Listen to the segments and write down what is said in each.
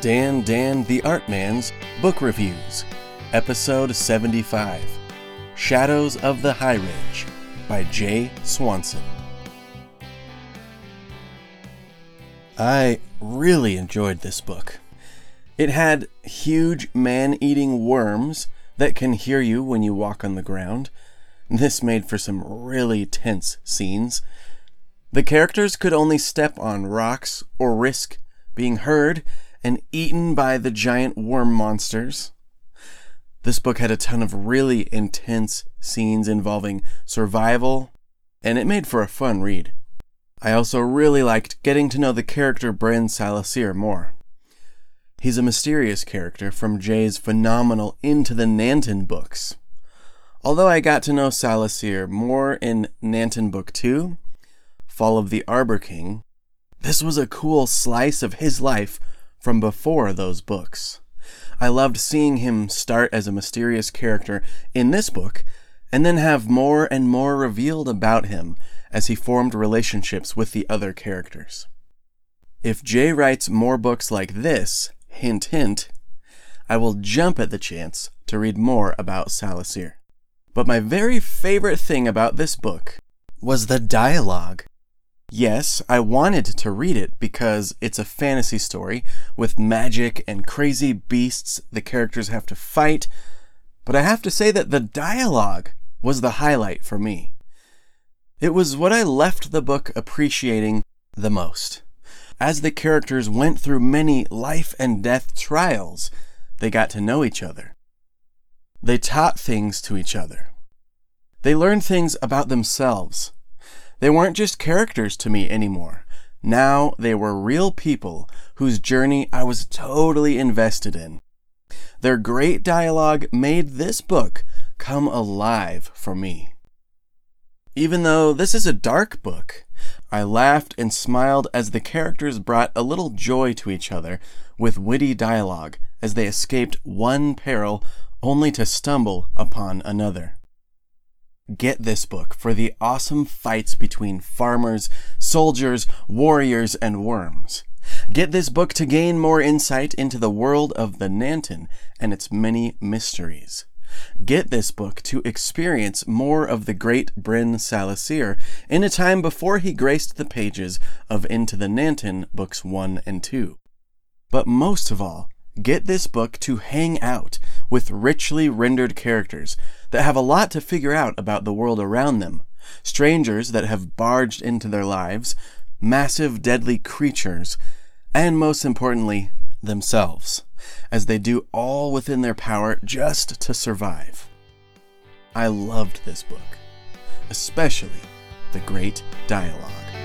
Dan the Art Man's Book Reviews, Episode 75, Shadows of the High Ridge by Jay Swanson. I really enjoyed this book. It had huge man-eating worms that can hear you when you walk on the ground. This made for some really tense scenes. The characters could only step on rocks or risk being heard and eaten by the giant worm monsters. This book had a ton of really intense scenes involving survival, and it made for a fun read. I also really liked getting to know the character Bryn Salasir more. He's a mysterious character from Jay's phenomenal Into the Nanton books. Although I got to know Salasir more in Nanton Book 2, Fall of the Arbor King, this was a cool slice of his life from before those books. I loved seeing him start as a mysterious character in this book, and then have more and more revealed about him as he formed relationships with the other characters. If Jay writes more books like this, hint hint, I will jump at the chance to read more about Salasir. But my very favorite thing about this book was the dialogue. Yes, I wanted to read it because it's a fantasy story with magic and crazy beasts the characters have to fight, but I have to say that the dialogue was the highlight for me. It was what I left the book appreciating the most. As the characters went through many life and death trials, they got to know each other. They taught things to each other. They learned things about themselves. They weren't just characters to me anymore. Now they were real people whose journey I was totally invested in. Their great dialogue made this book come alive for me. Even though this is a dark book, I laughed and smiled as the characters brought a little joy to each other with witty dialogue as they escaped one peril only to stumble upon another. Get this book for the awesome fights between farmers, soldiers, warriors, and worms. Get this book to gain more insight into the world of the Nanton and its many mysteries. Get this book to experience more of the great Bryn Salasir in a time before he graced the pages of Into the Nanton books 1 and 2. But most of all, get this book to hang out with richly rendered characters that have a lot to figure out about the world around them, strangers that have barged into their lives, massive deadly creatures, and most importantly, themselves, as they do all within their power just to survive. I loved this book, especially the great dialogue.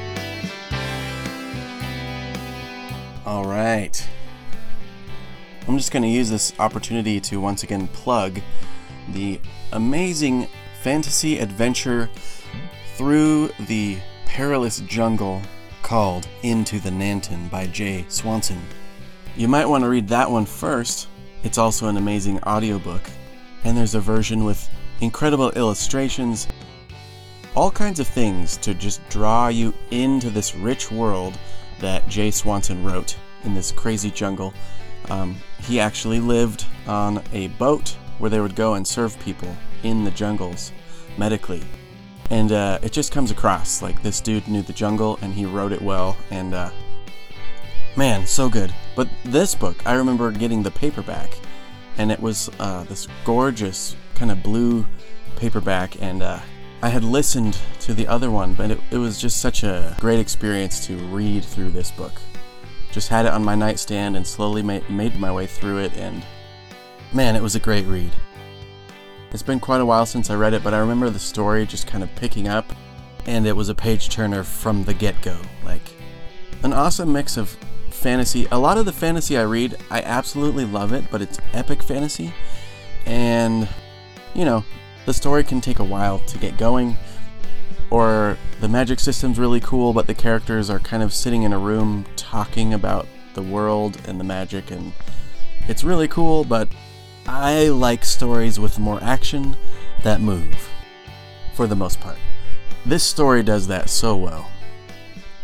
All right. I'm just going to use this opportunity to once again plug the amazing fantasy adventure through the perilous jungle called Into the Nanton by Jay Swanson. You might want to read that one first. It's also an amazing audiobook, and there's a version with incredible illustrations, all kinds of things to just draw you into this rich world that Jay Swanson wrote in this crazy jungle. He actually lived on a boat where they would go and serve people in the jungles medically. And it just comes across like this dude knew the jungle and he wrote it well, and man, so good. But this book, I remember getting the paperback, and it was this gorgeous kind of blue paperback, and I had listened to the other one, but it was just such a great experience to read through this book. Just had it on my nightstand and slowly made my way through it, and man, it was a great read. It's been quite a while since I read it, but I remember the story just kind of picking up, and it was a page-turner from the get-go. Like, an awesome mix of fantasy. A lot of the fantasy I read, I absolutely love it, but it's epic fantasy, and, you know, the story can take a while to get going, or the magic system's really cool, but the characters are kind of sitting in a room talking about the world and the magic, and it's really cool, but I like stories with more action that move, for the most part. This story does that so well.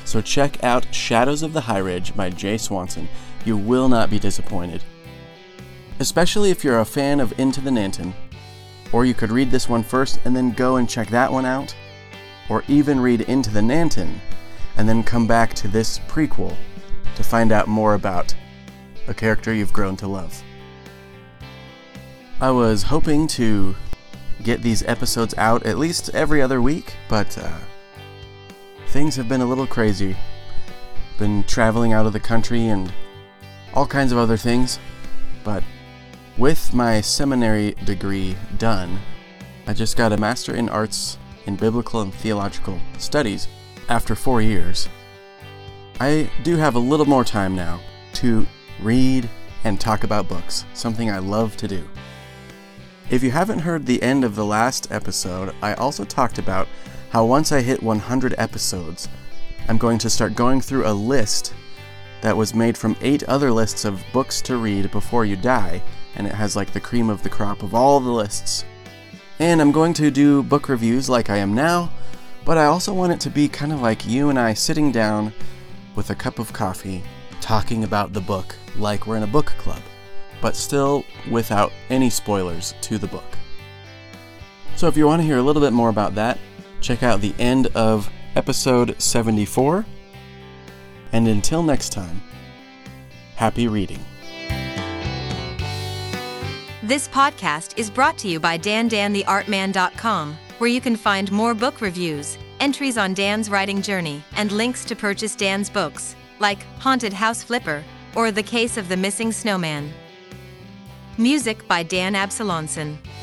So check out Shadows of the High Ridge by Jay Swanson. You will not be disappointed. Especially if you're a fan of Into the Nanton. Or you could read this one first and then go and check that one out. Or even read Into the Nanton and then come back to this prequel to find out more about a character you've grown to love. I was hoping to get these episodes out at least every other week, but things have been a little crazy. Been traveling out of the country and all kinds of other things, but with my seminary degree done, I just got a Master in Arts in Biblical and Theological Studies after 4 years. I do have a little more time now to read and talk about books, something I love to do. If you haven't heard the end of the last episode, I also talked about how once I hit 100 episodes, I'm going to start going through a list that was made from 8 other lists of books to read before you die, and it has like the cream of the crop of all the lists. And I'm going to do book reviews like I am now, but I also want it to be kind of like you and I sitting down with a cup of coffee, talking about the book like we're in a book club, but still without any spoilers to the book. So if you want to hear a little bit more about that, check out the end of episode 74. And until next time, happy reading. This podcast is brought to you by DanDanTheArtman.com, where you can find more book reviews, entries on Dan's writing journey, and links to purchase Dan's books, like Haunted House Flipper or The Case of the Missing Snowman. Music by Dan Absalonson.